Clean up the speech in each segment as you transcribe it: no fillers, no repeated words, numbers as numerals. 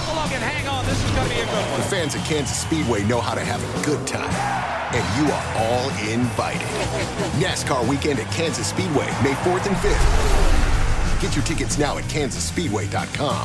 along and hang on. This is going to be a good one. The fans at Kansas Speedway know how to have a good time. And you are all invited. NASCAR weekend at Kansas Speedway, May 4th and 5th. Get your tickets now at kansasspeedway.com.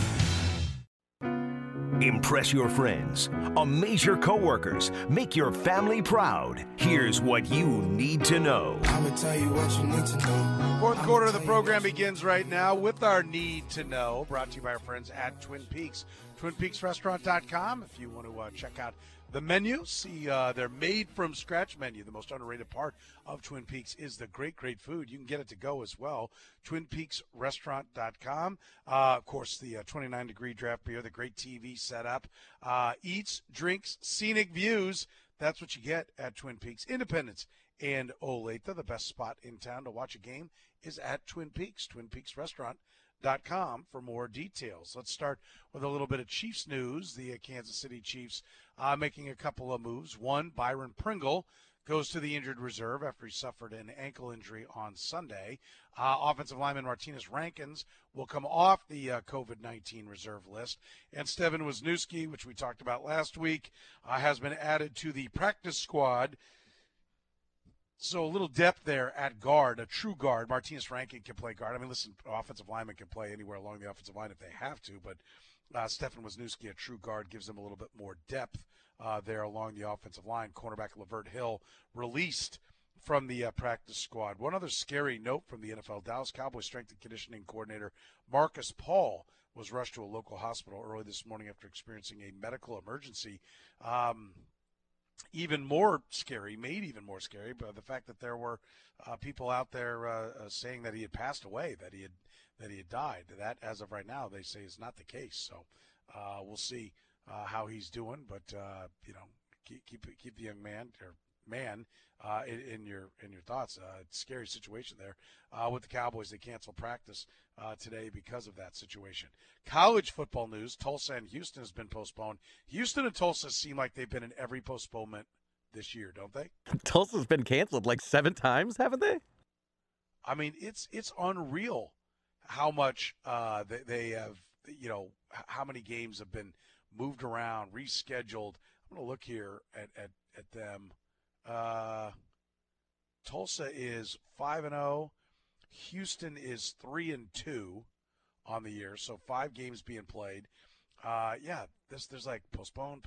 Impress your friends, amaze your coworkers, make your family proud. Here's what you need to know. I'ma tell you what you need to know. Fourth quarter of the program begins right now with our Need to Know, brought to you by our friends at Twin Peaks. TwinPeaksRestaurant.com if you want to check out the menu, see their made-from-scratch menu. The most underrated part of Twin Peaks is the great, great food. You can get it to go as well. TwinPeaksRestaurant.com. Of course, the 29-degree draft beer, the great TV setup. Eats, drinks, scenic views. That's what you get at Twin Peaks. Independence and Olathe, the best spot in town to watch a game is at Twin Peaks, TwinPeaksRestaurant.com for more details. Let's start with a little bit of Chiefs news. The Kansas City Chiefs making a couple of moves. One, Byron Pringle goes to the injured reserve after he suffered an ankle injury on Sunday. Offensive lineman Martinez Rankins will come off the COVID-19 reserve list. And Steven Wisniewski, which we talked about last week, has been added to the practice squad. So a little depth there at guard, a true guard. Martinez Rankin can play guard. I mean, listen, offensive linemen can play anywhere along the offensive line if they have to, but Stefan Wisniewski, a true guard, gives them a little bit more depth there along the offensive line. Cornerback Lavert Hill released from the practice squad. One other scary note from the NFL, Dallas Cowboys strength and conditioning coordinator Marcus Paul was rushed to a local hospital early this morning after experiencing a medical emergency. Even more scary, made even more scary, but the fact that there were people out there saying that he had passed away, that he had died. That, as of right now, they say is not the case. So we'll see how he's doing, but keep the young man in your thoughts. Scary situation there with the Cowboys. They canceled practice today because of that situation. College football news: Tulsa and Houston has been postponed. Houston and Tulsa seem like they've been in every postponement this year, don't they? Tulsa's been canceled like 7 times, haven't they? I mean, it's unreal how much they have. How many games have been moved around, rescheduled. I'm going to look here at them. Tulsa is 5-0. Houston is 3-2 on the year, so 5 games being played. There's like postpone,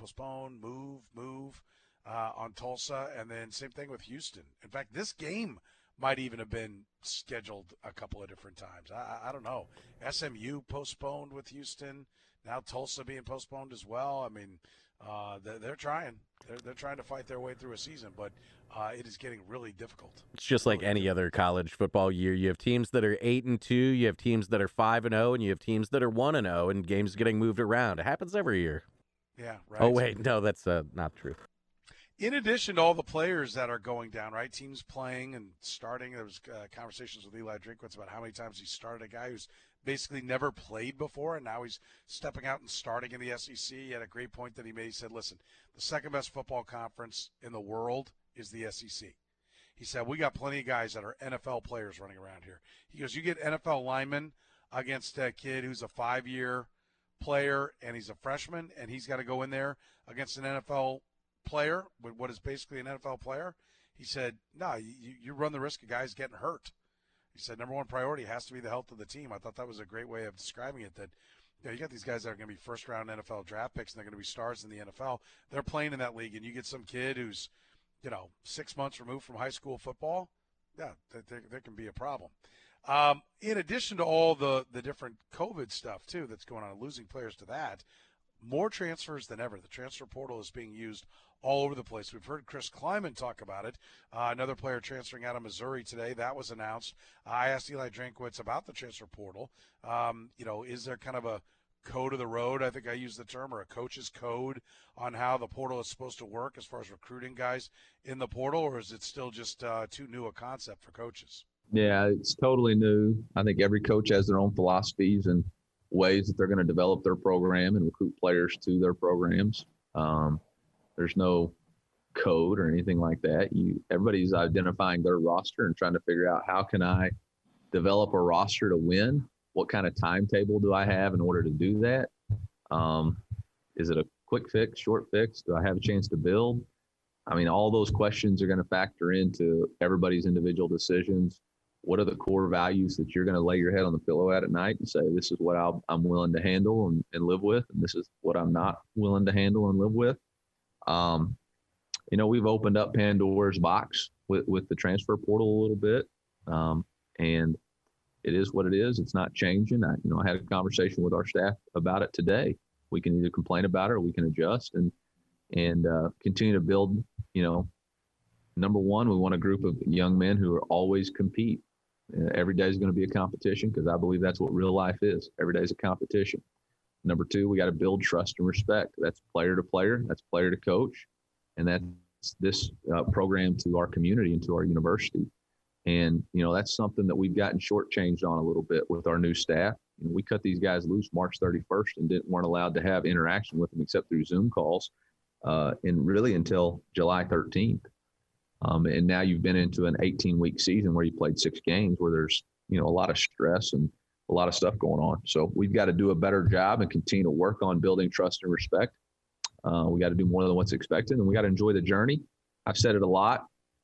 move on Tulsa, and then same thing with Houston. In fact, this game might even have been scheduled a couple of different times. I don't know. SMU postponed with Houston. Now Tulsa being postponed as well. I mean, they're trying. They're trying to fight their way through a season, but it is getting really difficult. It's just like any other college football year. You have teams that are 8-2, you have teams that are 5-0, and you have teams that are 1-0, and games getting moved around. It happens every year. Yeah, right. Oh wait, no, that's not true. In addition to all the players that are going down, right? Teams playing and starting. There was conversations with Eli Drinkwitz about how many times he started a guy who's basically never played before, and now he's stepping out and starting in the SEC. He had a great point that he made. He said, listen, the second best football conference in the world is the SEC. He said, we got plenty of guys that are NFL players running around here. He goes, you get NFL linemen against a kid who's a 5-year player, and he's a freshman, and he's got to go in there against an NFL player, with what is basically an NFL player. He said, no, you run the risk of guys getting hurt. He said, number one priority has to be the health of the team. I thought that was a great way of describing it, that you got these guys that are going to be first-round NFL draft picks, and they're going to be stars in the NFL. They're playing in that league, and you get some kid who's, 6 months removed from high school football, yeah, there can be a problem. In addition to all the different COVID stuff, too, that's going on, losing players to that, more transfers than ever. The transfer portal is being used all over the place. We've heard Chris Kleiman talk about it. Another player transferring out of Missouri today. That was announced. I asked Eli Drinkwitz about the transfer portal. Is there kind of a code of the road, I think I used the term, or a coach's code on how the portal is supposed to work as far as recruiting guys in the portal, or is it still just too new a concept for coaches? Yeah, it's totally new. I think every coach has their own philosophies and ways that they're going to develop their program and recruit players to their programs. There's no code or anything like that. Everybody's identifying their roster and trying to figure out, how can I develop a roster to win? What kind of timetable do I have in order to do that? Is it a quick fix, short fix? Do I have a chance to build? I mean, all those questions are going to factor into everybody's individual decisions. What are the core values that you're going to lay your head on the pillow at night and say, this is what I'm willing to handle and live with, and this is what I'm not willing to handle and live with? We've opened up Pandora's box with the transfer portal a little bit, and it is what it is. It's not changing. I had a conversation with our staff about it today. We can either complain about it or we can adjust and continue to build. Number one, we want a group of young men who are always compete. Every day is going to be a competition, because I believe that's what real life is. Every day is a competition. Number two, we got to build trust and respect. That's player to player. That's player to coach. And that's this program to our community and to our university. And, that's something that we've gotten shortchanged on a little bit with our new staff. We cut these guys loose March 31st and weren't allowed to have interaction with them except through Zoom calls and really until July 13th. And now you've been into an 18-week season where you played 6 games where there's, a lot of stress and a lot of stuff going on. So we've got to do a better job and continue to work on building trust and respect. We got to do more than what's expected, and we got to enjoy the journey. I've said it a lot.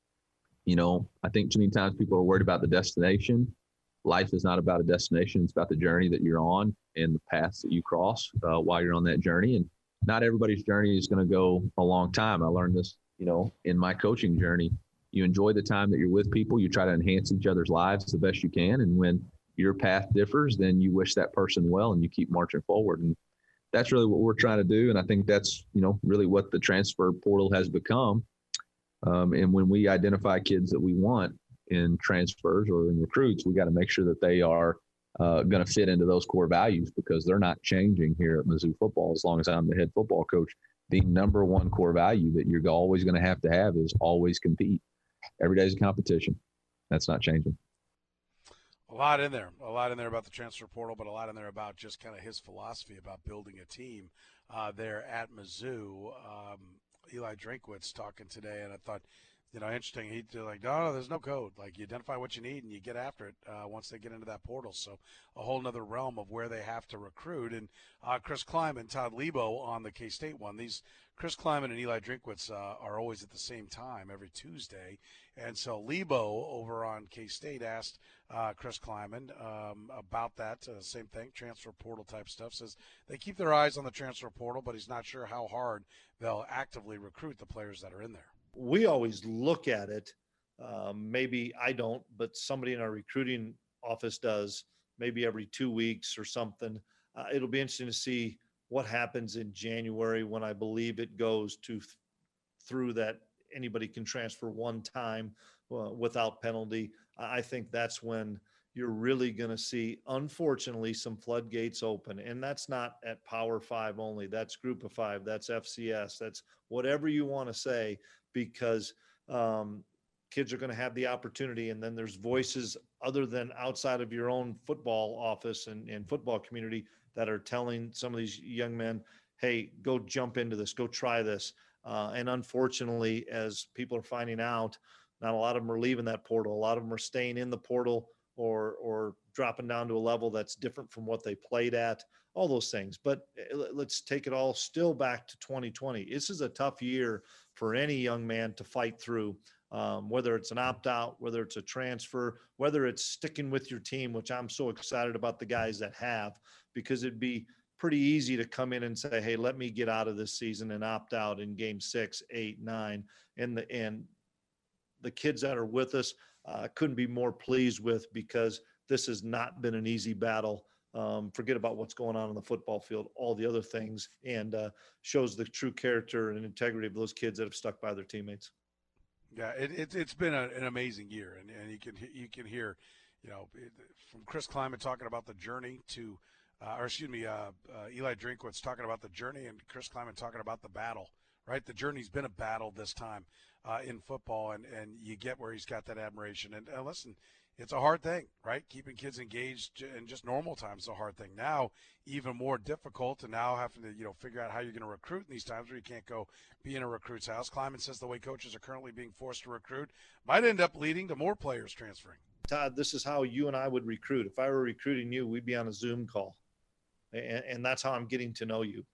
I think too many times people are worried about the destination. Life is not about a destination. It's about the journey that you're on and the paths that you cross while you're on that journey. And not everybody's journey is going to go a long time. I learned this, in my coaching journey. You enjoy the time that you're with people. You try to enhance each other's lives the best you can. And when your path differs, then you wish that person well and you keep marching forward. And that's really what we're trying to do. And I think that's, really what the transfer portal has become. And when we identify kids that we want in transfers or in recruits, we got to make sure that they are going to fit into those core values, because they're not changing here at Mizzou football. As long as I'm the head football coach, the number one core value that you're always going to have is always compete. Every day is a competition. That's not changing. A lot in there about the transfer portal, but a lot in there about just kind of his philosophy about building a team there at Mizzou. Eli Drinkwitz talking today, and I thought, interesting. He'd like, no, there's no code. Like, you identify what you need and you get after it once they get into that portal. So a whole nother realm of where they have to recruit. And Chris Kleiman, Todd Lebo on the K-State one. Chris Kleiman and Eli Drinkwitz are always at the same time every Tuesday. And so Lebo over on K-State asked Chris Kleiman about that. Same thing, transfer portal type stuff. Says they keep their eyes on the transfer portal, but he's not sure how hard they'll actively recruit the players that are in there. We always look at it. Maybe I don't, but somebody in our recruiting office does, maybe every 2 weeks or something. It'll be interesting to see what happens in January, when I believe it goes through that anybody can transfer one time without penalty. I think that's when you're really going to see, unfortunately, some floodgates open. And that's not at Power 5 only. That's Group of 5. That's FCS. That's whatever you want to say, because kids are going to have the opportunity. And then there's voices other than outside of your own football office and football community that are telling some of these young men, hey, go jump into this, go try this. And unfortunately, as people are finding out, not a lot of them are leaving that portal. A lot of them are staying in the portal or dropping down to a level that's different from what they played at, all those things. But let's take it all still back to 2020. This is a tough year for any young man to fight through, whether it's an opt-out, whether it's a transfer, whether it's sticking with your team, which I'm so excited about the guys that have, because it'd be pretty easy to come in and say, hey, let me get out of this season and opt out in game 6, 8, 9. And the kids that are with us couldn't be more pleased with, because this has not been an easy battle. Forget about what's going on the football field, all the other things, and shows the true character and integrity of those kids that have stuck by their teammates. Yeah, it's been an amazing year, and you can hear, from Chris Kleiman talking about the journey to, Eli Drinkwitz talking about the journey, and Chris Kleiman talking about the battle. Right, the journey's been a battle this time in football, and you get where he's got that admiration. And listen, it's a hard thing, right? Keeping kids engaged in just normal times is a hard thing. Now, even more difficult, and now having to figure out how you're going to recruit in these times where you can't go be in a recruit's house. Kleiman says the way coaches are currently being forced to recruit might end up leading to more players transferring. Todd, this is how you and I would recruit. If I were recruiting you, we'd be on a Zoom call, and that's how I'm getting to know you.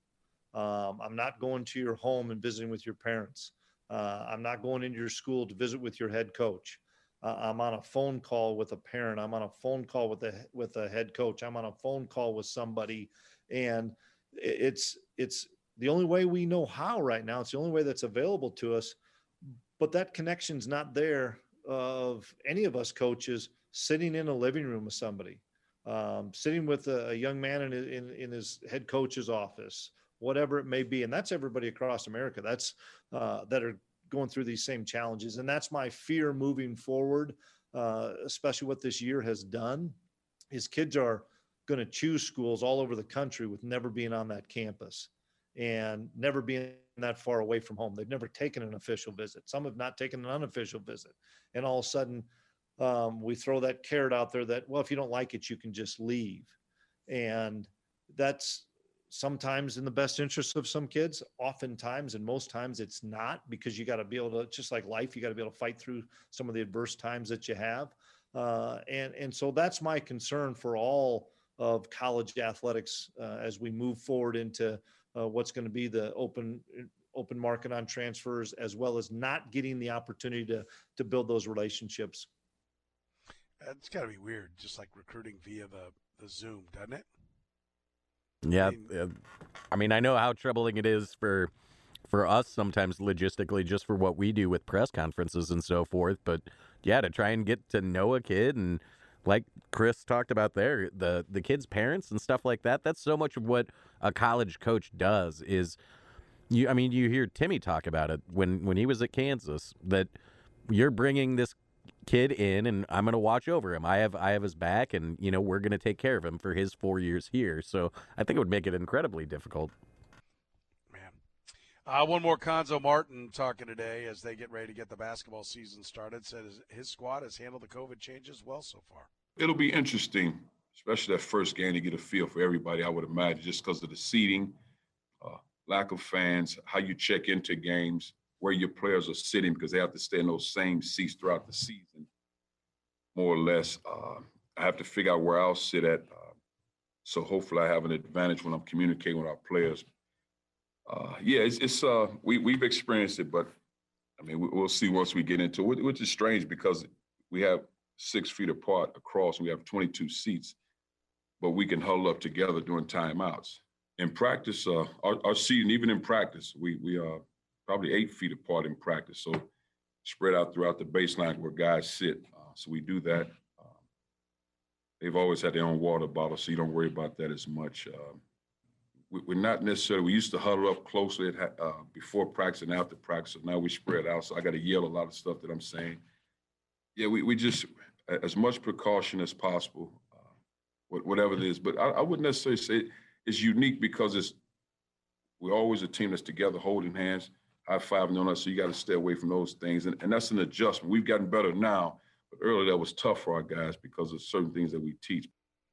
I'm not going to your home and visiting with your parents. I'm not going into your school to visit with your head coach. I'm on a phone call with a parent. I'm on a phone call with a head coach. I'm on a phone call with somebody, and it's the only way we know how right now. It's the only way that's available to us. But that connection's not there of any of us coaches sitting in a living room with somebody, sitting with a young man in his head coach's office, whatever it may be. And that's everybody across America. That's that are going through these same challenges. And that's my fear moving forward, especially what this year has done, is kids are going to choose schools all over the country with never being on that campus and never being that far away from home. They've never taken an official visit. Some have not taken an unofficial visit. And all of a sudden, we throw that carrot out there that, well, if you don't like it, you can just leave. And that's sometimes in the best interest of some kids. Oftentimes, and most times it's not, because you got to be able to, just like life, you got to be able to fight through some of the adverse times that you have. And so that's my concern for all of college athletics as we move forward into what's going to be the open market on transfers, as well as not getting the opportunity to build those relationships. It's got to be weird, just like recruiting via the Zoom, doesn't it? Yeah, I mean, I know how troubling it is for us sometimes logistically, just for what we do with press conferences and so forth. But yeah, to try and get to know a kid, and like Chris talked about there, the kids' parents and stuff like that. That's so much of what a college coach does. Is you hear Timmy talk about it when he was at Kansas, that you're bringing this kid in and I'm going to watch over him. I have his back, and we're going to take care of him for his 4 years here. So I think it would make it incredibly difficult. Man. One more, Conzo Martin talking today as they get ready to get the basketball season started, said his squad has handled the COVID changes well so far. It'll be interesting, especially that first game, to get a feel for everybody, I would imagine, just because of the seating, lack of fans, how you check into games, where your players are sitting, because they have to stay in those same seats throughout the season, more or less. I have to figure out where I'll sit at. So hopefully I have an advantage when I'm communicating with our players. We've experienced it, but I mean, we'll see once we get into it, which is strange because we have 6 feet apart across, we have 22 seats, but we can huddle up together during timeouts. In practice, our seating, even in practice, we are probably 8 feet apart in practice. So spread out throughout the baseline where guys sit. So we do that. They've always had their own water bottle, so you don't worry about that as much. We're not necessarily, we used to huddle up closely before practice and after practice. So now we spread out. So I got to yell a lot of stuff that I'm saying. Yeah, we just, as much precaution as possible, whatever it is. But I wouldn't necessarily say it's unique because we're always a team that's together, holding hands, high-fiving on us, so you got to stay away from those things. And that's an adjustment. We've gotten better now, but earlier that was tough for our guys because of certain things that we teach.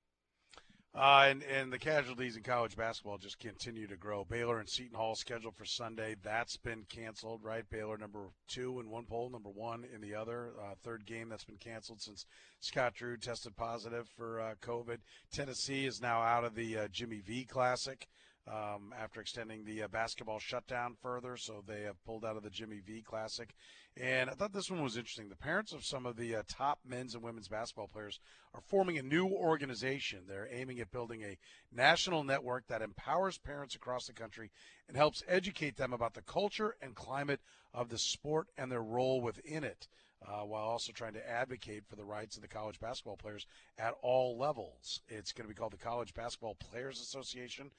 And the casualties in college basketball just continue to grow. Baylor and Seton Hall scheduled for Sunday. That's been canceled, right? Baylor number 2 in one poll, number 1 in the other. Third game that's been canceled since Scott Drew tested positive for COVID. Tennessee is now out of the Jimmy V Classic after extending the basketball shutdown further. So they have pulled out of the Jimmy V Classic. And I thought this one was interesting. The parents of some of the top men's and women's basketball players are forming a new organization. They're aiming at building a national network that empowers parents across the country and helps educate them about the culture and climate of the sport and their role within it, while also trying to advocate for the rights of the college basketball players at all levels. It's going to be called the College Basketball Players Association.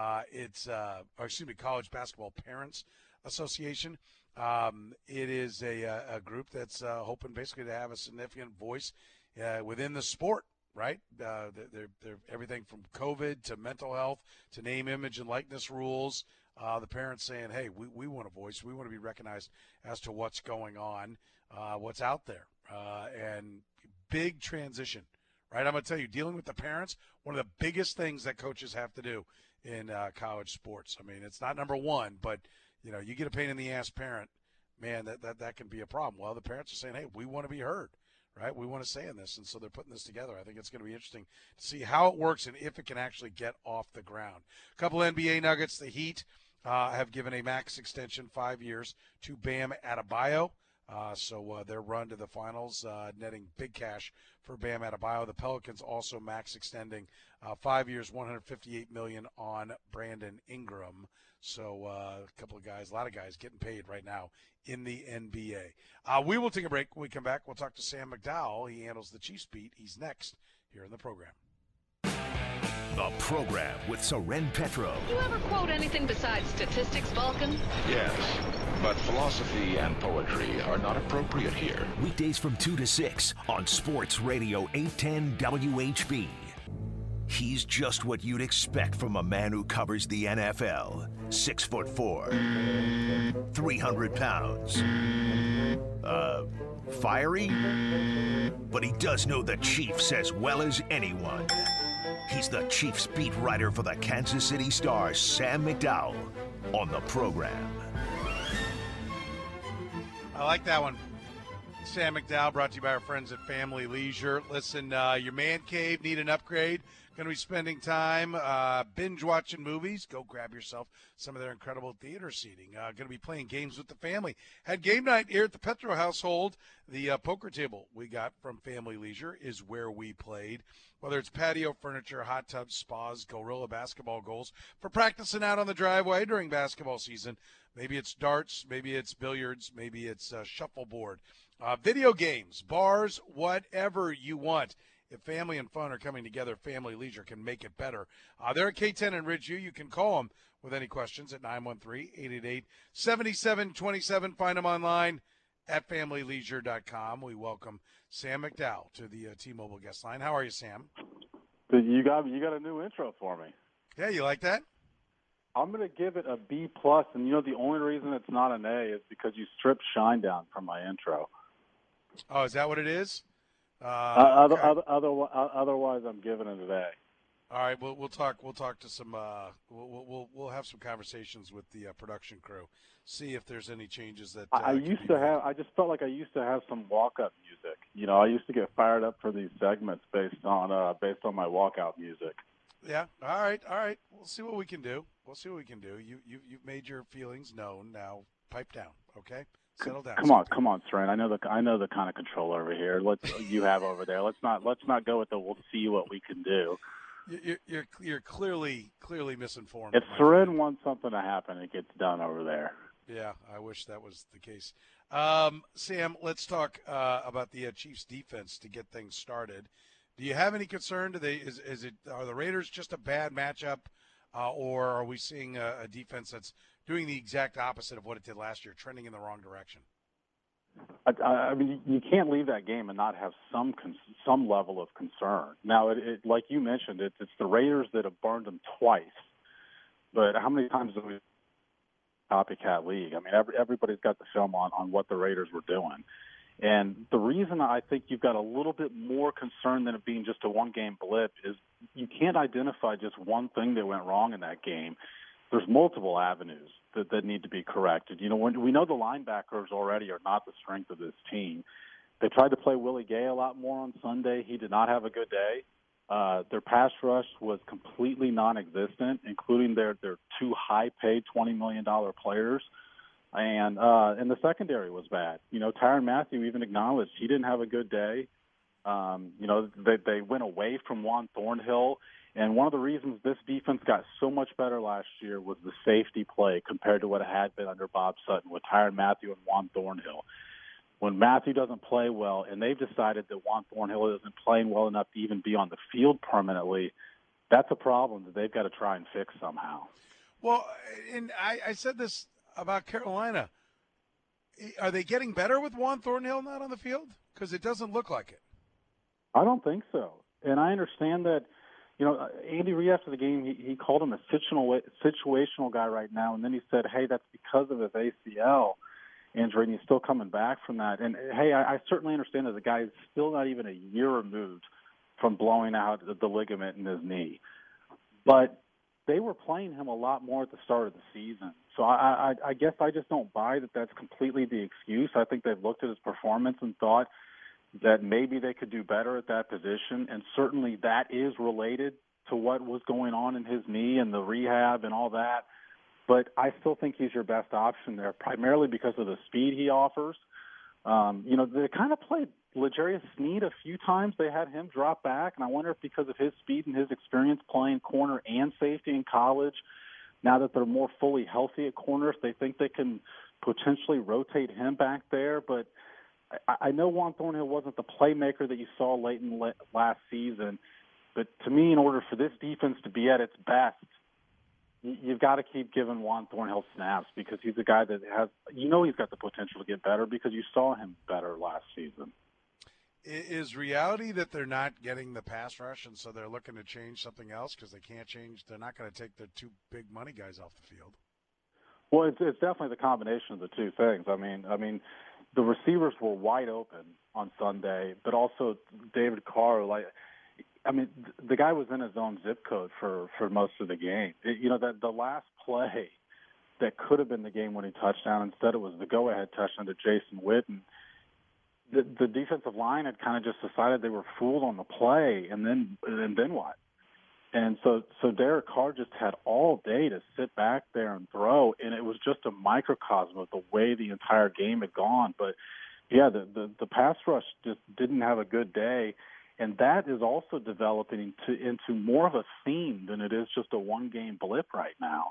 College Basketball Parents Association. It is a group that's hoping basically to have a significant voice within the sport, right? They're everything from COVID to mental health to name, image, and likeness rules. The parents saying, hey, we want a voice. We want to be recognized as to what's going on, what's out there. And big transition, right? I'm going to tell you, dealing with the parents, one of the biggest things that coaches have to do in college sports. I mean, it's not number one, but you get a pain in the ass parent, man, that can be a problem. Well, the parents are saying, hey, we want to be heard, right? We want to say in this. And so they're putting this together. I think it's going to be interesting to see how it works and if it can actually get off the ground. A couple NBA nuggets. The Heat have given a max extension 5 years to Bam Adebayo. So their run to the finals, netting big cash for Bam Adebayo. The Pelicans also max extending 5 years, $158 million on Brandon Ingram. So a lot of guys getting paid right now in the NBA. We will take a break. When we come back, we'll talk to Sam McDowell. He handles the Chiefs beat. He's next here in the program. The program with Soren Petro. You ever quote anything besides statistics, Vulcan? Yes, but philosophy and poetry are not appropriate here. Weekdays from 2 to 6 on Sports Radio 810 WHB. He's just what you'd expect from a man who covers the NFL. 6'4", 300 pounds. Fiery? But he does know the Chiefs as well as anyone. He's the Chiefs beat writer for the Kansas City Star, Sam McDowell, on the program. I like that one. Sam McDowell, brought to you by our friends at Family Leisure. Listen, your man cave need an upgrade. Going to be spending time binge watching movies. Go grab yourself some of their incredible theater seating. Going to be playing games with the family. Had game night here at the Petro household. The poker table we got from Family Leisure is where we played. Whether it's patio furniture, hot tubs, spas, gorilla basketball goals for practicing out on the driveway during basketball season. Maybe it's darts, maybe it's billiards, maybe it's shuffleboard. Video games, bars, whatever you want. If family and fun are coming together, Family Leisure can make it better. They're at K10 and Ridgeview. You can call them with any questions at 913-888-7727. Find them online at familyleisure.com. We welcome Sam McDowell to the T-Mobile guest line. How are you, Sam? You got a new intro for me. Yeah, you like that? I'm going to give it a B+, and the only reason it's not an A is because you stripped Shine down from my intro. Oh, is that what it is? Okay. Otherwise, I'm giving it an A. All right, we'll talk to some. We'll have some conversations with the production crew. See if there's any changes that I just felt like I used to have some walk-up music. I used to get fired up for these segments based on my walkout music. Yeah. All right. We'll see what we can do. You've made your feelings known. Now pipe down. Okay. Settle down. Come on, Soren. I know the kind of control over here. You have over there. Let's not go with the we'll see what we can do. You're clearly misinformed. If Soren wants something to happen, it gets done over there. Yeah, I wish that was the case. Sam, let's talk about the Chiefs defense to get things started. Do you have any concern? Are the Raiders just a bad matchup, or are we seeing a defense that's doing the exact opposite of what it did last year, trending in the wrong direction? I mean, you can't leave that game and not have some level of concern. Now, it like you mentioned, it's the Raiders that have burned them twice. But how many times have we copycat league? I mean, everybody's got the film on what the Raiders were doing. And the reason I think you've got a little bit more concern than it being just a one-game blip is you can't identify just one thing that went wrong in that game. There's multiple avenues that need to be corrected. When we know the linebackers already are not the strength of this team. They tried to play Willie Gay a lot more on Sunday. He did not have a good day. Their pass rush was completely non-existent, including their two high-paid $20 million players. And the secondary was bad. Tyrann Mathieu even acknowledged he didn't have a good day. They went away from Juan Thornhill. And one of the reasons this defense got so much better last year was the safety play compared to what it had been under Bob Sutton with Tyrann Mathieu and Juan Thornhill. When Mathieu doesn't play well, and they've decided that Juan Thornhill isn't playing well enough to even be on the field permanently, that's a problem that they've got to try and fix somehow. Well, and I said this about Carolina. Are they getting better with Juan Thornhill not on the field? Because it doesn't look like it. I don't think so. And I understand that, Andy Reid after the game, he called him a situational guy right now, and then he said, hey, that's because of his ACL injury, and he's still coming back from that. And, hey, I certainly understand that the guy is still not even a year removed from blowing out the ligament in his knee. But they were playing him a lot more at the start of the season. So I guess I just don't buy that that's completely the excuse. I think they've looked at his performance and thought that maybe they could do better at that position, and certainly that is related to what was going on in his knee and the rehab and all that. but I still think he's your best option there, primarily because of the speed he offers. They kind of played L'Jarius Sneed a few times. They had him drop back, and I wonder if because of his speed and his experience playing corner and safety in college, now that they're more fully healthy at corner, if they think they can potentially rotate him back there. But I know Juan Thornhill wasn't the playmaker that you saw late in last season, but to me, in order for this defense to be at its best, you've got to keep giving Juan Thornhill snaps because he's a guy that has, he's got the potential to get better because you saw him better last season. Is reality that they're not getting the pass rush and so they're looking to change something else because they can't change? They're not going to take their two big money guys off the field. Well, it's definitely the combination of the two things. I mean, the receivers were wide open on Sunday, but also David Carr, the guy was in his own zip code for most of the game. That the last play that could have been the game-winning touchdown, instead it was the go-ahead touchdown to Jason Witten. The defensive line had kind of just decided they were fooled on the play, and then what? And so Derek Carr just had all day to sit back there and throw, and it was just a microcosm of the way the entire game had gone. But, yeah, the pass rush just didn't have a good day, and that is also developing into more of a theme than it is just a one-game blip right now.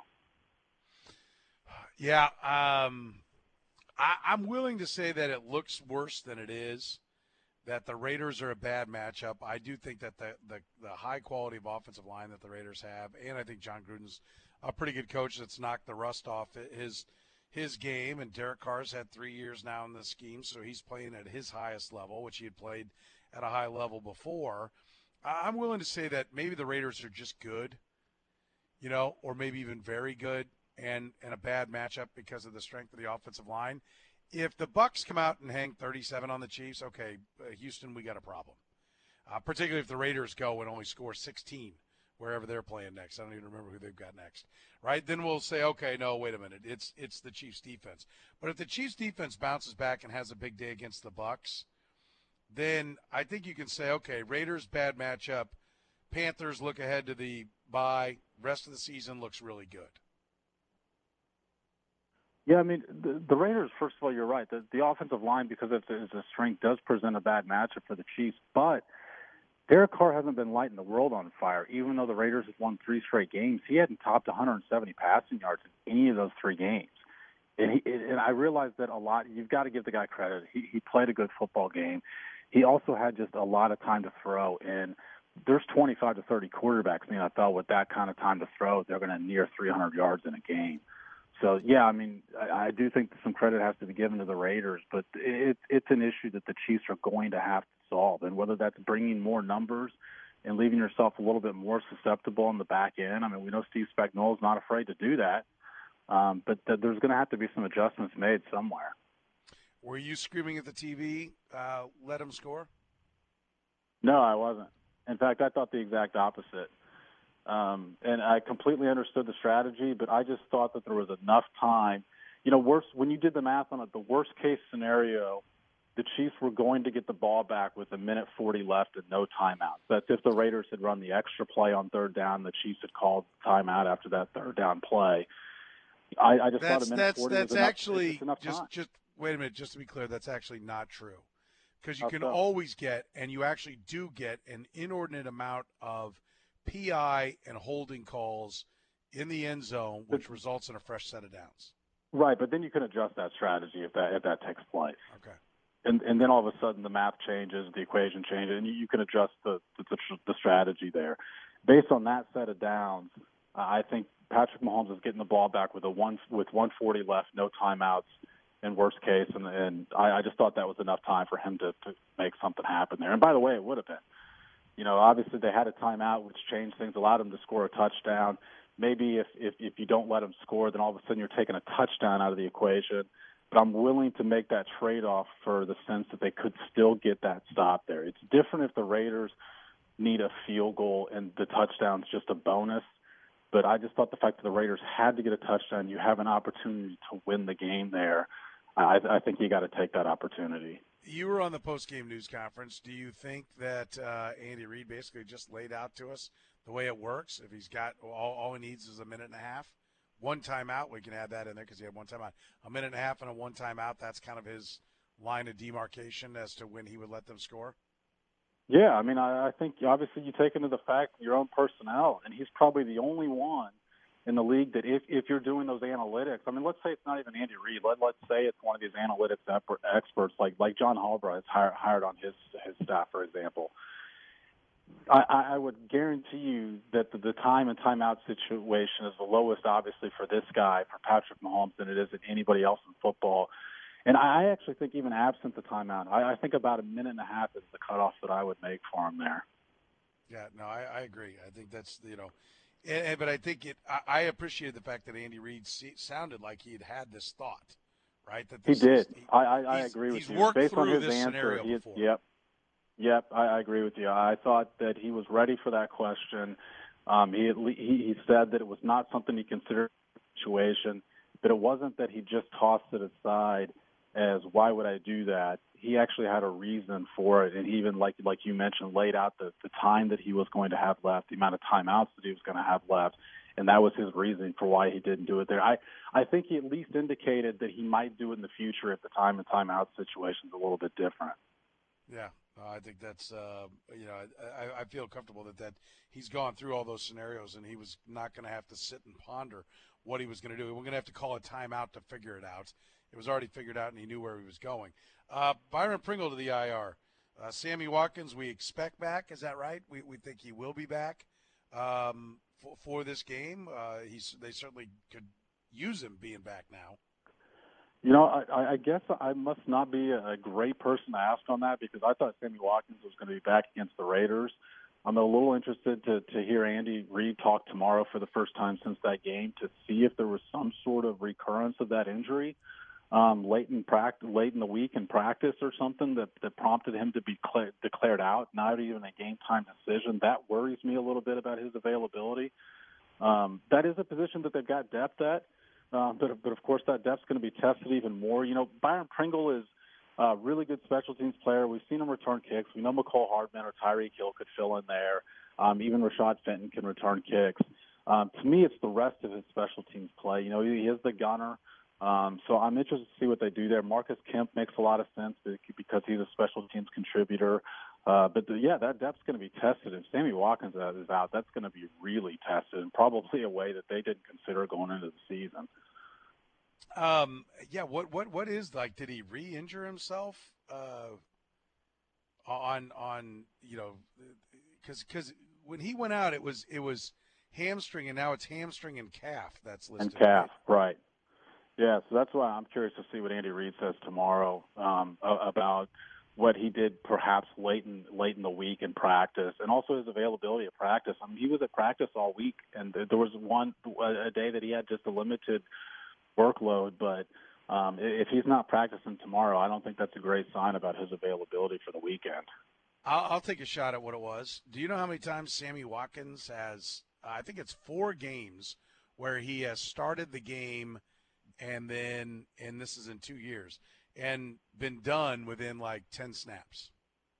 Yeah, I'm willing to say that it looks worse than it is, that the Raiders are a bad matchup. I do think that the high quality of offensive line that the Raiders have, and I think John Gruden's a pretty good coach that's knocked the rust off his game, and Derek Carr's had 3 years now in this scheme, so he's playing at his highest level, which he had played at a high level before. I'm willing to say that maybe the Raiders are just good, or maybe even very good, and a bad matchup because of the strength of the offensive line. If the Bucs come out and hang 37 on the Chiefs, okay, Houston, we got a problem. Particularly if the Raiders go and only score 16 wherever they're playing next. I don't even remember who they've got next, right? Then we'll say, okay, no, wait a minute, it's the Chiefs defense. But if the Chiefs defense bounces back and has a big day against the Bucs, then I think you can say, okay, Raiders bad matchup, Panthers look ahead to the bye, rest of the season looks really good. Yeah, I mean, the Raiders, first of all, you're right. The offensive line, because of its strength, does present a bad matchup for the Chiefs. But Derek Carr hasn't been lighting the world on fire. Even though the Raiders have won 3 straight games, he hadn't topped 170 passing yards in any of those 3 games. And I realize that a lot, you've got to give the guy credit. He played a good football game. He also had just a lot of time to throw. And there's 25 to 30 quarterbacks in the NFL with that kind of time to throw. They're going to near 300 yards in a game. So, yeah, I mean, I do think some credit has to be given to the Raiders, but it's an issue that the Chiefs are going to have to solve. And whether that's bringing more numbers and leaving yourself a little bit more susceptible on the back end. I mean, we know Steve Spagnuolo's not afraid to do that, but there's going to have to be some adjustments made somewhere. Were you screaming at the TV, let him score? No, I wasn't. In fact, I thought the exact opposite. And I completely understood the strategy, but I just thought that there was enough time. When you did the math on it, the worst-case scenario, the Chiefs were going to get the ball back with 1:40 left and no timeouts. That's if the Raiders had run the extra play on third down, the Chiefs had called timeout after that third down play. I just thought 1:40 that's was actually enough time. Just wait a minute, just to be clear, that's actually not true. Because you can always get, and you actually do get, an inordinate amount of PI and holding calls in the end zone, which results in a fresh set of downs. Right, but then you can adjust that strategy if that takes place. Okay. And then all of a sudden the math changes, the equation changes, and you can adjust the strategy there. Based on that set of downs, I think Patrick Mahomes is getting the ball back with 1:40 left, no timeouts in worst case, and I just thought that was enough time for him to make something happen there. And by the way, it would have been. Obviously they had a timeout, which changed things, allowed them to score a touchdown. Maybe if you don't let them score, then all of a sudden you're taking a touchdown out of the equation. But I'm willing to make that trade-off for the sense that they could still get that stop there. It's different if the Raiders need a field goal and the touchdown's just a bonus. But I just thought the fact that the Raiders had to get a touchdown, you have an opportunity to win the game there. I think you got to take that opportunity. You were on the post-game news conference. Do you think that Andy Reid basically just laid out to us the way it works? If he's got all he needs is a minute and a half, one timeout, we can add that in there because he had one timeout. A minute and a half and a one timeout, that's kind of his line of demarcation as to when he would let them score? Yeah, I mean, I think obviously you take into the fact your own personnel, and he's probably the only one in the league that if you're doing those analytics, I mean, let's say it's not even Andy Reid. Let's say it's one of these analytics experts like John Harbaugh is hired on his staff, for example. I would guarantee you that the time and timeout situation is the lowest, obviously, for this guy, for Patrick Mahomes, than it is at anybody else in football. And I actually think even absent the timeout, I think about a minute and a half is the cutoff that I would make for him there. Yeah, no, I agree. I think that's, but I think I appreciated the fact that Andy Reid sounded like he had this thought, right? That he did. I agree with you. He's worked Based through on his this answer, scenario before. Yep, I agree with you. I thought that he was ready for that question. He said that it was not something he considered a situation, but it wasn't that he just tossed it aside as why would I do that. He actually had a reason for it, and he even, like you mentioned, laid out the time that he was going to have left, the amount of timeouts that he was going to have left, and that was his reasoning for why he didn't do it there. I think he at least indicated that he might do it in the future if the time and timeout situation is a little bit different. Yeah. I think that's, I feel comfortable that he's gone through all those scenarios and he was not going to have to sit and ponder what he was going to do. We're going to have to call a timeout to figure it out. It was already figured out and he knew where he was going. Byron Pringle to the IR. Sammy Watkins, we expect back. Is that right? We think he will be back for this game. They certainly could use him being back now. I guess I must not be a great person to ask on that because I thought Sammy Watkins was going to be back against the Raiders. I'm a little interested to hear Andy Reid talk tomorrow for the first time since that game to see if there was some sort of recurrence of that injury late in the week in practice or something that prompted him to be declared out, not even a game-time decision. That worries me a little bit about his availability. That is a position that they've got depth at. But of course, that depth's going to be tested even more. Byron Pringle is a really good special teams player. We've seen him return kicks. We know McCole Hardman or Tyreek Hill could fill in there. Even Rashad Fenton can return kicks. To me, it's the rest of his special teams play. He is the gunner. So I'm interested to see what they do there. Marcus Kemp makes a lot of sense because he's a special teams contributor. That depth's going to be tested. If Sammy Watkins is out, that's going to be really tested and probably a way that they didn't consider going into the season. What is like? Did he re-injure himself? Because when he went out, it was hamstring, and now it's hamstring and calf that's listed. And calf, right? Yeah, so that's why I'm curious to see what Andy Reid says tomorrow about what he did perhaps late in the week in practice, and also his availability at practice. I mean, he was at practice all week, and there was a day that he had just a limited workload. But if he's not practicing tomorrow, I don't think that's a great sign about his availability for the weekend. I'll take a shot at what it was. Do you know how many times Sammy Watkins has? I think it's 4 games where he has started the game, and this is in 2 years. And been done within like 10 snaps.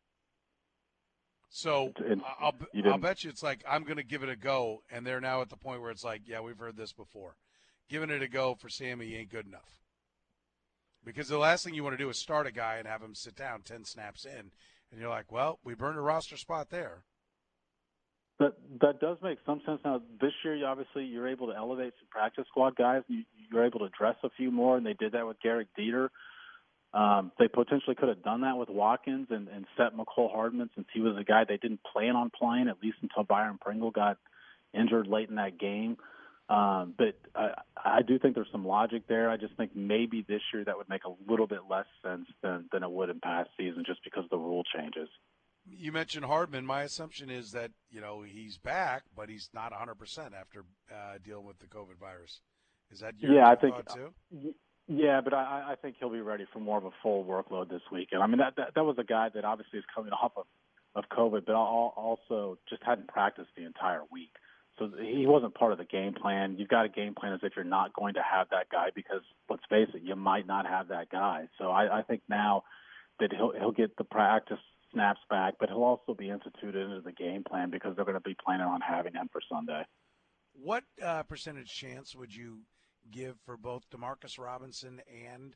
So I'll bet you it's like, I'm going to give it a go. And they're now at the point where it's like, yeah, we've heard this before. Giving it a go for Sammy ain't good enough. Because the last thing you want to do is start a guy and have him sit down 10 snaps in. And you're like, well, we burned a roster spot there. That does make some sense. Now, this year, you're able to elevate some practice squad guys. You're able to dress a few more, and they did that with Garrett Dieter. They potentially could have done that with Watkins and set McCole Hardman since he was a guy they didn't plan on playing, at least until Byron Pringle got injured late in that game. But I do think there's some logic there. I just think maybe this year that would make a little bit less sense than it would in past season just because of the rule changes. You mentioned Hardman. My assumption is that, he's back, but he's not 100% after dealing with the COVID virus. Is that your thought too? Yeah, but I think he'll be ready for more of a full workload this weekend. I mean, that was a guy that obviously is coming off of COVID, but also just hadn't practiced the entire week. So he wasn't part of the game plan. You've got a game plan as if you're not going to have that guy because, let's face it, you might not have that guy. So I think now that he'll get the practice snaps back, but he'll also be instituted into the game plan because they're going to be planning on having him for Sunday. what percentage chance would you give for both Demarcus Robinson and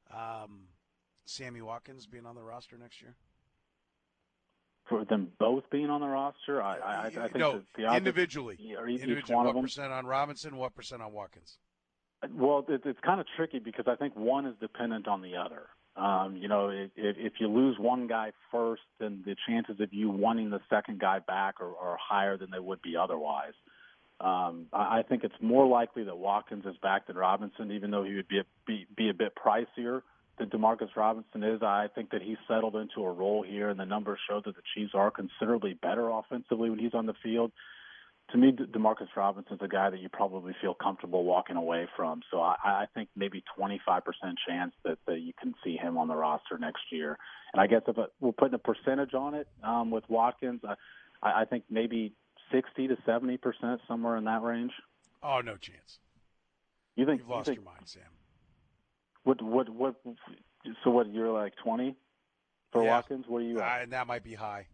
Sammy Watkins being on the roster next year? For them both being on the roster, I think no, the odds individually. Each one what of them. percent on Robinson? What percent on Watkins? Well, it's kind of tricky because I think one is dependent on the other. If you lose one guy first, then the chances of you wanting the second guy back are higher than they would be otherwise. I think it's more likely that Watkins is back than Robinson, even though he would be a bit pricier than Demarcus Robinson is. I think that he's settled into a role here, and the numbers show that the Chiefs are considerably better offensively when he's on the field. To me, Demarcus Robinson's a guy that you probably feel comfortable walking away from. So I think maybe 25% chance that you can see him on the roster next year. And I guess if we're putting a percentage on it with Watkins, I think maybe 60 to 70%, somewhere in that range. Oh, no chance. You think you've lost your mind, Sam? What? So what? You're like 20 for Watkins? What are you at? That might be high.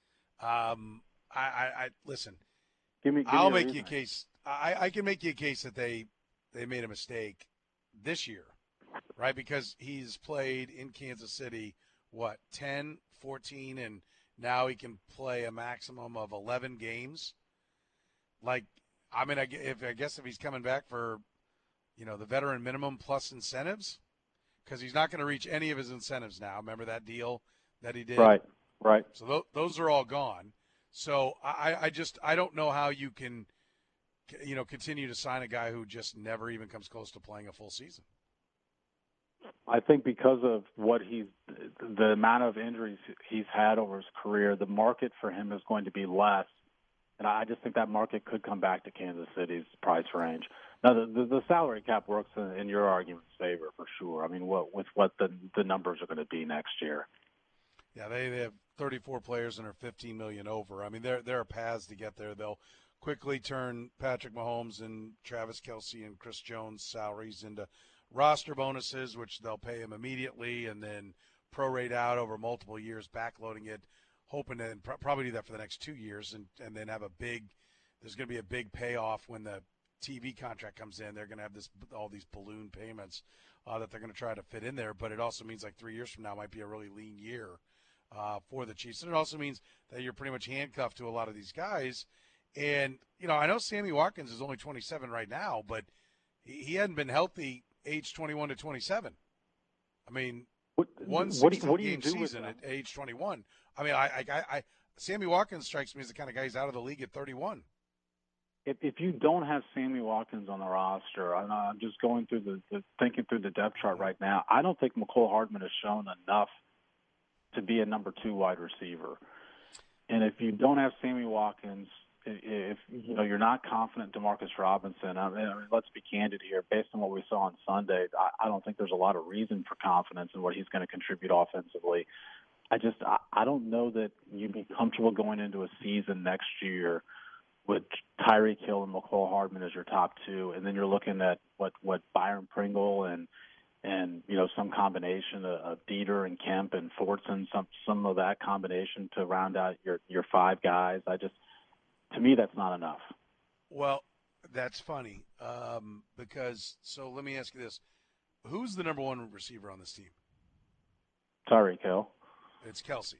I listen. I'll make you a case. I can make you a case that they made a mistake this year, right? Because he's played in Kansas City, 10, 14, and now he can play a maximum of 11 games. I guess if he's coming back for, the veteran minimum plus incentives, because he's not going to reach any of his incentives now. Remember that deal that he did? Right. So those are all gone. So I don't know how you can, continue to sign a guy who just never even comes close to playing a full season. I think because of the amount of injuries he's had over his career, the market for him is going to be less. And I just think that market could come back to Kansas City's price range. Now, the salary cap works in your argument's favor for sure. I mean, with what the numbers are going to be next year. Yeah, they have 34 players and are $15 million over. I mean, there are paths to get there. They'll quickly turn Patrick Mahomes and Travis Kelce and Chris Jones' salaries into roster bonuses, which they'll pay him immediately and then prorate out over multiple years, backloading it, hoping to probably do that for the next 2 years and then have there's going to be a big payoff when the TV contract comes in. They're going to have all these balloon payments that they're going to try to fit in there. But it also means 3 years from now might be a really lean year for the Chiefs. And it also means that you're pretty much handcuffed to a lot of these guys. And, I know Sammy Watkins is only 27 right now, but he hadn't been healthy age 21 to 27. I mean, one 16-game season at age 21. I mean, I Sammy Watkins strikes me as the kind of guy who's out of the league at 31. If you don't have Sammy Watkins on the roster, I'm just going through thinking through the depth chart right now. I don't think Mecole Hardman has shown enough to be a number 2 wide receiver. And if you don't have Sammy Watkins, if you're not confident in Demarcus Robinson, I mean, let's be candid here. Based on what we saw on Sunday, I don't think there's a lot of reason for confidence in what he's going to contribute offensively. I don't know that you'd be comfortable going into a season next year with Tyreek Hill and Mecole Hardman as your top 2, and then you're looking at what Byron Pringle and some combination of Dieter and Kemp and Fortson, some of that combination to round out your 5 guys. To me, that's not enough. Well, that's funny because let me ask you this: who's the number 1 receiver on this team? Tyreek Hill. It's Kelce.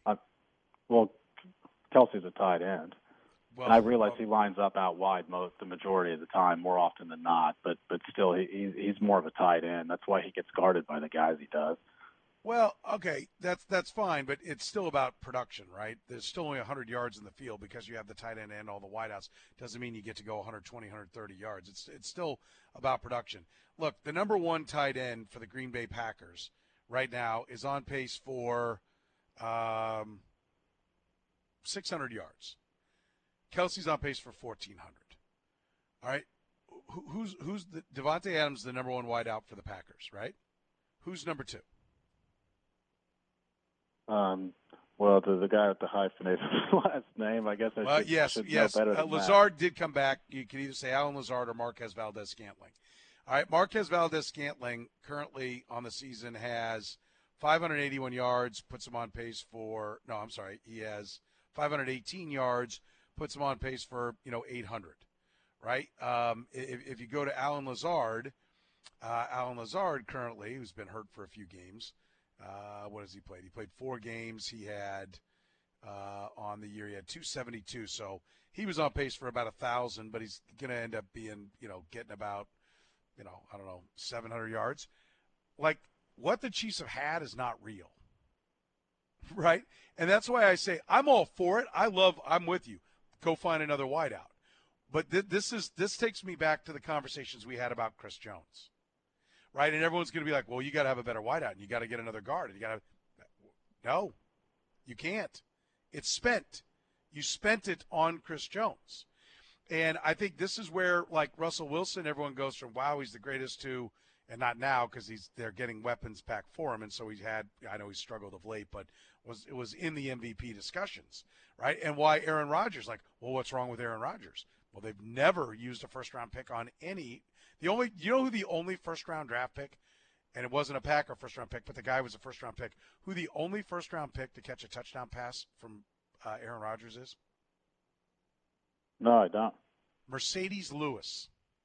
Kelsey's a tight end. Well, and I realize he lines up out wide the majority of the time, more often than not. But still, he's more of a tight end. That's why he gets guarded by the guys he does. Well, okay, that's fine, but it's still about production, right? There's still only 100 yards in the field because you have the tight end and all the wideouts. Doesn't mean you get to go 120, 130 yards. It's still about production. Look, the number 1 tight end for the Green Bay Packers right now is on pace for 600 yards. Kelsey's on pace for 1,400. All right, who's Devontae Adams, the number 1 wideout for the Packers, right? Who's number 2? Well, the guy with the hyphenated last name, I guess I should know better than Lazard did come back. You can either say Alan Lazard or Marquez Valdez-Scantling. All right, Marquez Valdez-Scantling currently on the season has 581 yards, puts him on pace for – no, I'm sorry. He has 518 yards, puts him on pace for, 800, right? If you go to Alan Lazard currently, who's been hurt for a few games, what has he played? He played 4 games. He had on the year he had 272, so he was on pace for about 1,000, but he's going to end up being, getting about, 700 yards. Like, what the Chiefs have had is not real, right? And that's why I say I'm all for it. I'm with you. Go find another wideout. But this takes me back to the conversations we had about Chris Jones, right? And everyone's going to be like, well, you got to have a better wideout, and you got to get another guard. No, you can't. It's spent. You spent it on Chris Jones. And I think this is where, like Russell Wilson, everyone goes from, wow, he's the greatest to, and not now because they're getting weapons back for him. And so I know he struggled of late, but it was in the MVP discussions, right? And why Aaron Rodgers, like, well, what's wrong with Aaron Rodgers? Well, they've never used a first-round pick on any – you know who the only first-round draft pick, and it wasn't a Packer first-round pick, but the guy was a first-round pick, who the only first-round pick to catch a touchdown pass from Aaron Rodgers is? No, I don't. Mercedes Lewis,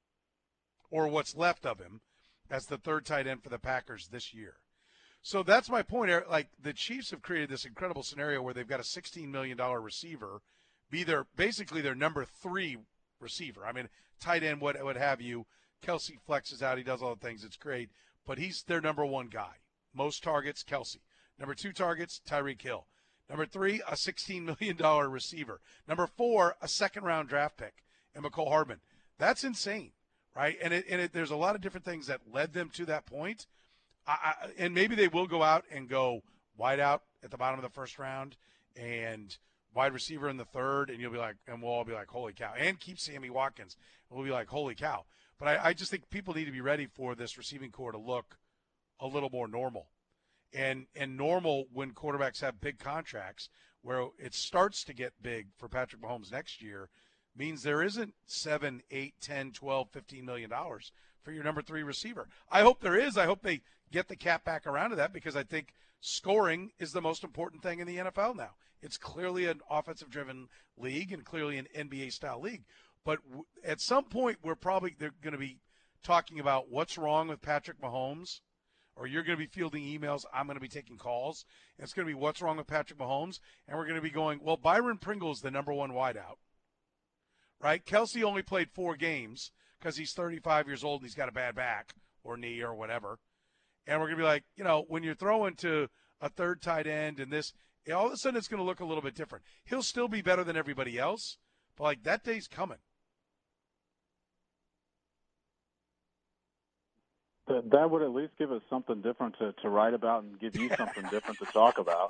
or what's left of him, as the third tight end for the Packers this year. So that's my point. Like, the Chiefs have created this incredible scenario where they've got a $16 million receiver be basically their number 3 receiver. I mean, tight end, what have you. Kelsey flexes out. He does all the things. It's great. But he's their number 1 guy. Most targets, Kelsey. Number 2 targets, Tyreek Hill. Number 3, a $16 million receiver. Number 4, a second-round draft pick, and McCole Hardman. That's insane, right? And there's a lot of different things that led them to that point. And maybe they will go out and go wide out at the bottom of the first round and wide receiver in the third, and we'll all be like, holy cow. And keep Sammy Watkins. And we'll be like, holy cow. But I just think people need to be ready for this receiving core to look a little more normal. And normal when quarterbacks have big contracts, where it starts to get big for Patrick Mahomes next year, means there isn't $7, $8, $10, $12, $15 million for your number 3 receiver. I hope there is. I hope they get the cap back around to that, because I think scoring is the most important thing in the NFL now. It's clearly an offensive-driven league and clearly an NBA-style league. But at some point, they're going to be talking about what's wrong with Patrick Mahomes, or you're going to be fielding emails. I'm going to be taking calls. And it's going to be what's wrong with Patrick Mahomes. And we're going to be going, well, Byron Pringle is the number 1 wideout, right? Kelsey only played 4 games because he's 35 years old and he's got a bad back or knee or whatever. And we're going to be like, when you're throwing to a third tight end and this, all of a sudden it's going to look a little bit different. He'll still be better than everybody else, but like that day's coming. That would at least give us something different to write about and give you something different to talk about.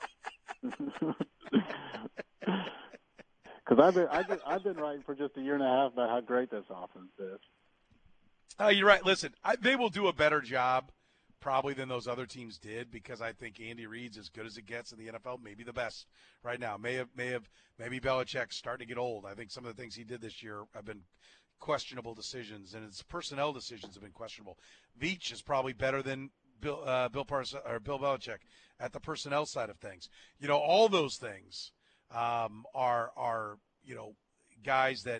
Because I've been writing for just a year and a half about how great this offense is. You're right. Listen, they will do a better job probably than those other teams did, because I think Andy Reid's as good as it gets in the NFL, maybe the best right now. Maybe Belichick's starting to get old. I think some of the things he did this year have been questionable decisions, and his personnel decisions have been questionable. Veach is probably better than Bill Belichick at the personnel side of things. All those things are guys that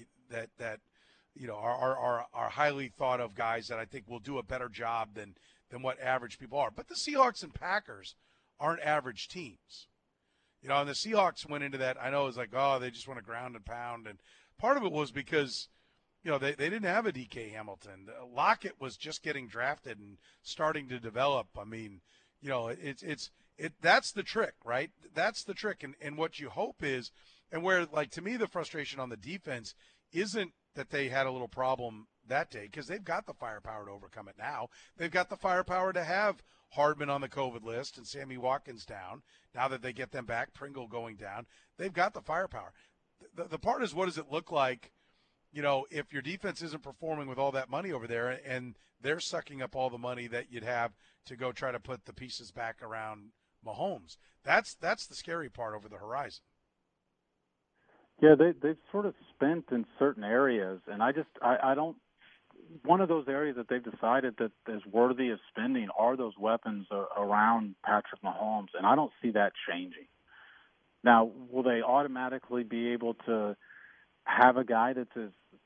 are highly thought of guys that I think will do a better job than what average people are. But the Seahawks and Packers aren't average teams. And the Seahawks went into that. I know it was like, oh, they just want to ground and pound, and part of it was because they didn't have a DK Hamilton. Lockett was just getting drafted and starting to develop. I mean, that's the trick, right? That's the trick. And what you hope is, and where, like, to me, the frustration on the defense isn't that they had a little problem that day, because they've got the firepower to overcome it now. They've got the firepower to have Hardman on the COVID list and Sammy Watkins down. Now that they get them back, Pringle going down, they've got the firepower. The part is, what does it look like, if your defense isn't performing with all that money over there and they're sucking up all the money that you'd have to go try to put the pieces back around Mahomes? That's the scary part over the horizon. Yeah, they've sort of spent in certain areas, and I don't. One of those areas that they've decided that is worthy of spending are those weapons around Patrick Mahomes, and I don't see that changing. Now, will they automatically be able to have a guy that's as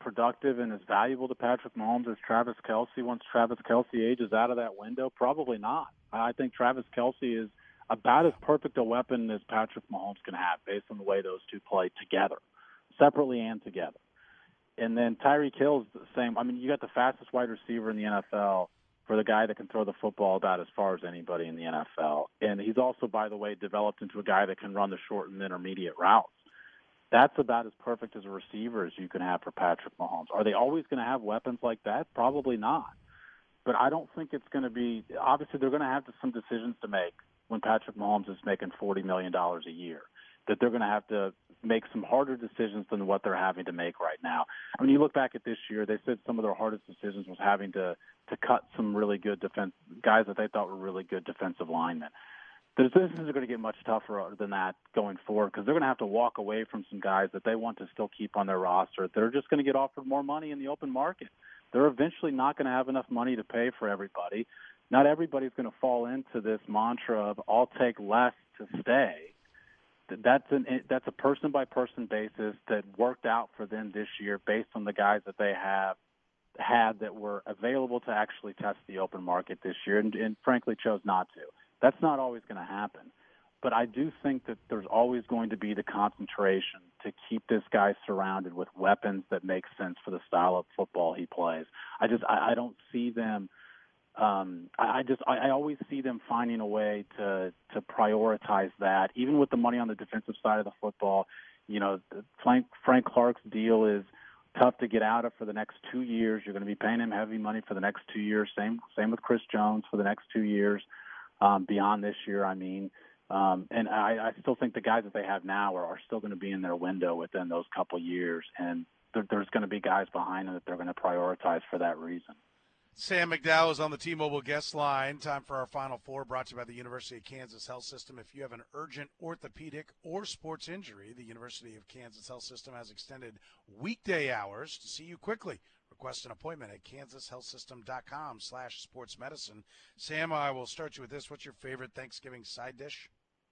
productive and as valuable to Patrick Mahomes as Travis Kelce once Travis Kelce ages out of that window? Probably not. I think Travis Kelce is about as perfect a weapon as Patrick Mahomes can have based on the way those two play together, separately and together. And then Tyreek Hill is the same. I mean, you got the fastest wide receiver in the NFL for the guy that can throw the football about as far as anybody in the NFL. And he's also, by the way, developed into a guy that can run the short and intermediate routes. That's about as perfect as a receiver as you can have for Patrick Mahomes. Are they always going to have weapons like that? Probably not. But I don't think it's going to be – obviously they're going to have some decisions to make when Patrick Mahomes is making $40 million a year, that they're going to have to make some harder decisions than what they're having to make right now. I mean, you look back at this year, they said some of their hardest decisions was having to cut some really good guys that they thought were really good defensive linemen. The decisions are going to get much tougher than that going forward because they're going to have to walk away from some guys that they want to still keep on their roster. They're just going to get offered more money in the open market. They're eventually not going to have enough money to pay for everybody. Not everybody's going to fall into this mantra of I'll take less to stay. That's a person-by-person basis that worked out for them this year based on the guys that they have had that were available to actually test the open market this year and frankly chose not to. That's not always going to happen. But I do think that there's always going to be the concentration to keep this guy surrounded with weapons that make sense for the style of football he plays. I don't see them I always see them finding a way to prioritize that, even with the money on the defensive side of the football. You know, Frank Clark's deal is tough to get out of for the next 2 years. You're going to be paying him heavy money for the next 2 years. Same with Chris Jones for the next 2 years, beyond this year, I mean. And I still think the guys that they have now are still going to be in their window within those couple years, and there's going to be guys behind them that they're going to prioritize for that reason. Sam McDowell is on the T-Mobile guest line. Time for our Final Four, brought to you by the University of Kansas Health System. If you have an urgent orthopedic or sports injury, the University of Kansas Health System has extended weekday hours to see you quickly. Request an appointment at kansashealthsystem.com/sportsmedicine. Sam, I will start you with this. What's your favorite Thanksgiving side dish?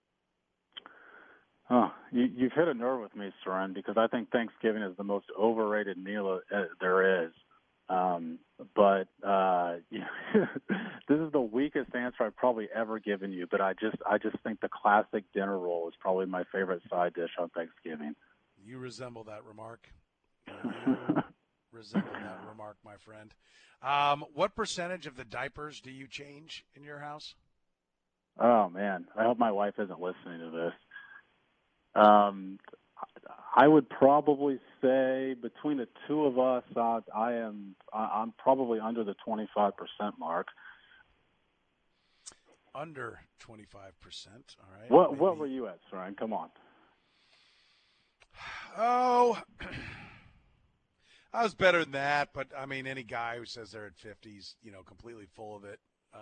You've hit a nerve with me, Soren, because I think Thanksgiving is the most overrated meal there is. But this is the weakest answer I've probably ever given you, but I just think the classic dinner roll is probably my favorite side dish on Thanksgiving. You resemble that remark. You resemble that remark, my friend. What percentage of the diapers do you change in your house? Oh, man. I hope my wife isn't listening to this. I would probably say between the two of us, I'm probably under the 25% mark. Under 25%, all right. What were you at, Ryan? Come on. Oh, I was better than that, but I mean, any guy who says they're at 50s, completely full of it.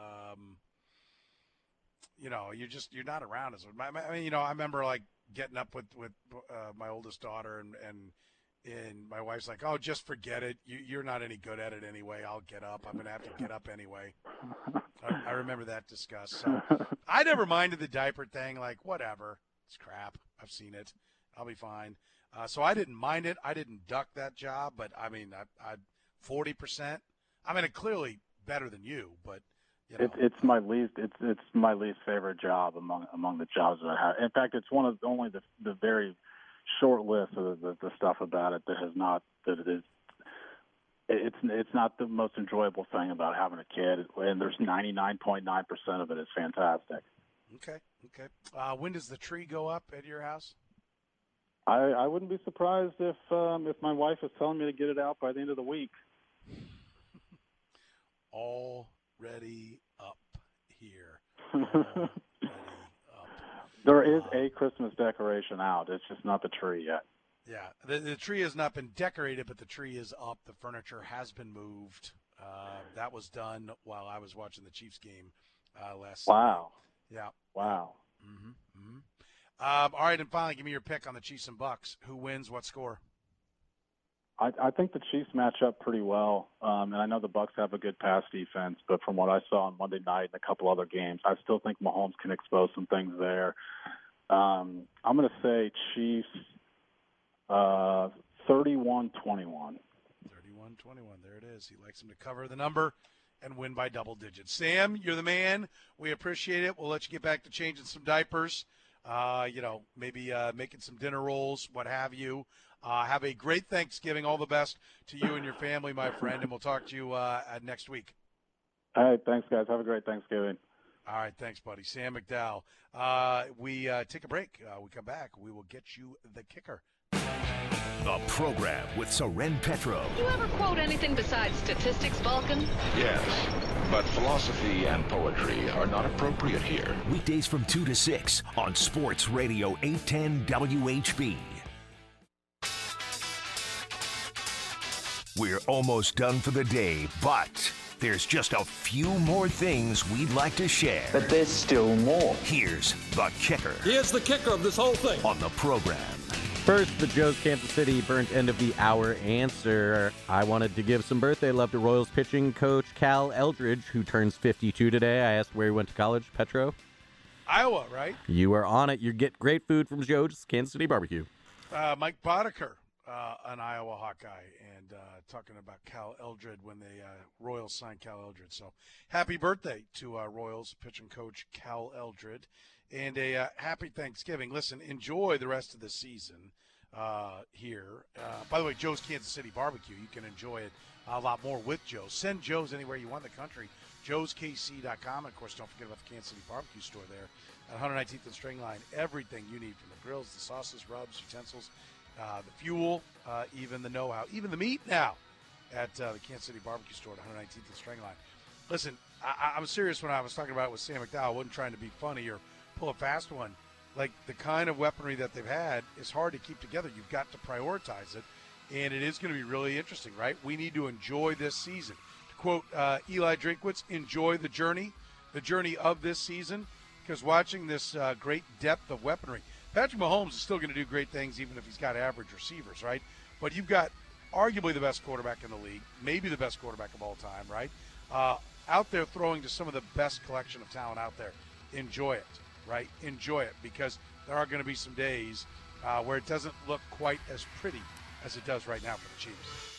You're not around as much. I mean, I remember like getting up with my oldest daughter and my wife's like, oh, just forget it. You're not any good at it anyway. I'll get up. I'm going to have to get up anyway. I remember that discussed. So I never minded the diaper thing. Like, whatever. It's crap. I've seen it. I'll be fine. So I didn't mind it. I didn't duck that job, but I mean, I 40%. I mean, clearly better than you, but it's my least favorite job among the jobs that I have. In fact, it's one of only the very short list of the stuff about it that has not that it is. It's not the most enjoyable thing about having a kid, and there's 99.9% of it is fantastic. Okay. When does the tree go up at your house? I wouldn't be surprised if my wife is telling me to get it out by the end of the week. Already up here. There is a Christmas decoration out. It's just not the tree yet. Yeah, the tree has not been decorated, but the tree is up. The furniture has been moved. That was done while I was watching the Chiefs game last Wow. Sunday. Yeah. Wow. Mm-hmm. All right, and finally, give me your pick on the Chiefs and Bucks. Who wins? What score? I think the Chiefs match up pretty well, and I know the Bucks have a good pass defense, but from what I saw on Monday night and a couple other games, I still think Mahomes can expose some things there. I'm going to say Chiefs 31-21. 31-21. 121. There it is. He likes him to cover the number and win by double digits. Sam, you're the man. We appreciate it. We'll let you get back to changing some diapers, maybe making some dinner rolls, what have you. Have a great Thanksgiving. All the best to you and your family, my friend, and we'll talk to you next week. All right, thanks, guys. Have a great Thanksgiving. All right, thanks, buddy. Sam McDowell. We take a break. We come back. We will get you the kicker. The program with Soren Petro. You ever quote anything besides statistics, Vulcan? Yes, but philosophy and poetry are not appropriate here. Weekdays from 2 to 6 on Sports Radio 810 WHB. We're almost done for the day, but there's just a few more things we'd like to share. But there's still more. Here's the kicker. Here's the kicker of this whole thing. On the program. First, the Joe's Kansas City burnt end of the hour answer. I wanted to give some birthday love to Royals pitching coach Cal Eldridge, who turns 52 today. I asked where he went to college. Petro? Iowa, right? You are on it. You get great food from Joe's Kansas City Barbecue. Mike Boddicker, an Iowa Hawkeye, and talking about Cal Eldred when the Royals signed Cal Eldred. So happy birthday to Royals pitching coach Cal Eldred. And a happy Thanksgiving. Listen, enjoy the rest of the season here. By the way, Joe's Kansas City Barbecue, you can enjoy it a lot more with Joe. Send Joe's anywhere you want in the country. Joe'sKC.com. And, of course, don't forget about the Kansas City Barbecue store there at 119th and String Line. Everything you need from the grills, the sauces, rubs, utensils, the fuel, even the know-how, even the meat now at the Kansas City Barbecue store at 119th and String Line. Listen, I was serious when I was talking about it with Sam McDowell. I wasn't trying to be funny or pull a fast one. Like, the kind of weaponry that they've had is hard to keep together. You've got to prioritize it, and it is going to be really interesting, right? We need to enjoy this season. To quote Eli Drinkwitz, enjoy the journey of this season, because watching this great depth of weaponry, Patrick Mahomes is still going to do great things even if he's got average receivers, right? But you've got arguably the best quarterback in the league, maybe the best quarterback of all time, right? Out there throwing to some of the best collection of talent out there. Enjoy it. Right? Enjoy it, because there are going to be some days where it doesn't look quite as pretty as it does right now for the Chiefs.